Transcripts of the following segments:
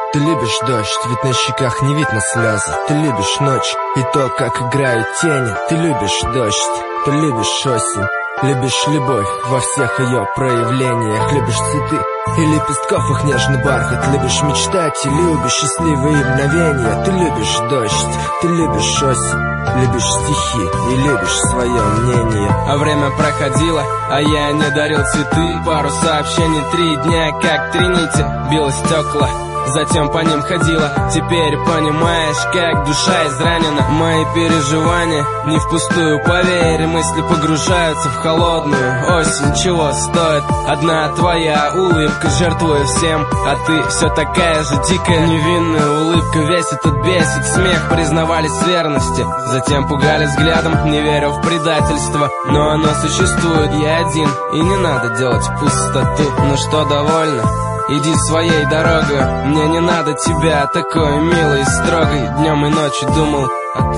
Ты любишь дождь, ведь на щеках не видно слезы. Ты любишь ночь и то, как играют тени. Ты любишь дождь, ты любишь осень. Любишь любовь во всех ее проявлениях. Любишь цветы и лепестков их нежный бархат. Любишь мечтать и любишь счастливые мгновения. Ты любишь дождь, ты любишь осень. Любишь стихи и любишь свое мнение. А время проходило, а я не дарил цветы. Пару сообщений, 3 дня, как 3 нити. Било стекла, затем по ним ходила. Теперь понимаешь, как душа изранена. Мои переживания не впустую, поверь. Мысли погружаются в холодную осень. Чего стоит одна твоя улыбка? Жертвую всем, а ты все такая же дикая. Невинная улыбка, весь этот бесит смех. Признавались в верности, затем пугали взглядом. Не верю в предательство, но оно существует. Я один, и не надо делать пустоту. Ну что, довольно? Иди своей дорогой, мне не надо тебя такой милой и строгой. Днем и ночью думал, а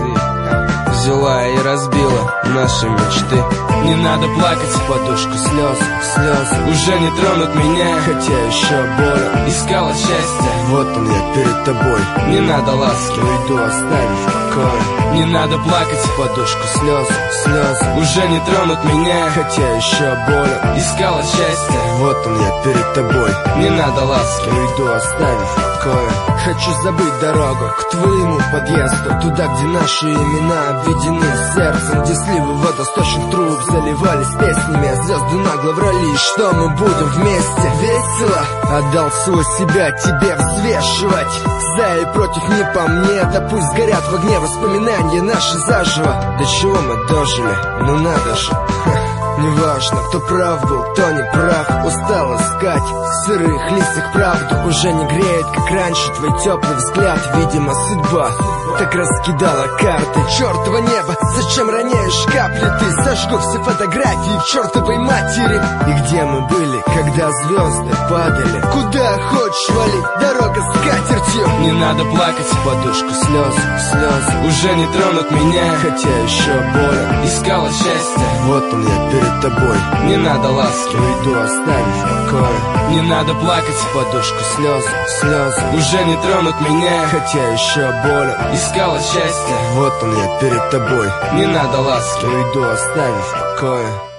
ты взяла и разбила наши мечты. Не надо плакать, подушку слез, слез уже не тронут меня, хотя еще больно. Искала счастье, вот он я перед тобой. Не надо ласки, уйду, оставив в покое. Не надо плакать, подушку слез, слез уже не тронут меня, хотя еще больно. Искала счастье, вот он я перед тобой. Не надо ласки, уйду, оставив в покое. Хочу забыть дорогу к твоему подъезду, туда, где наши имена обведены сердцем, где сливы водосточных труб заливались песнями, а звезды нагло врали, что мы будем вместе. Весело отдал свой себя тебе взвешивать. За и против не по мне, да пусть горят в огне воспоминания наши заживо. До чего мы дожили, ну надо же. Неважно, кто прав был, кто не прав. Устал искать в сырых листьях правду. Уже не греет, как раньше, твой теплый взгляд. Видимо, судьба так раскидала карты. Чертово небо, зачем роняешь капли? Ты сожгу все фотографии к чертовой матери. И где мы были, когда звезды падали? Куда хочешь вали, дорога с катертью. Не надо плакать, подушку слез, слез уже не тронут меня, хотя еще больно. Искала счастье, вот он я перед тобой. Не надо ласки, уйду, оставив в покое. Не надо плакать, подушку слез, слез уже не тронут меня, хотя еще больно. Искала счастье, вот он я перед тобой. Не надо ласки, уйду, оставив в покое.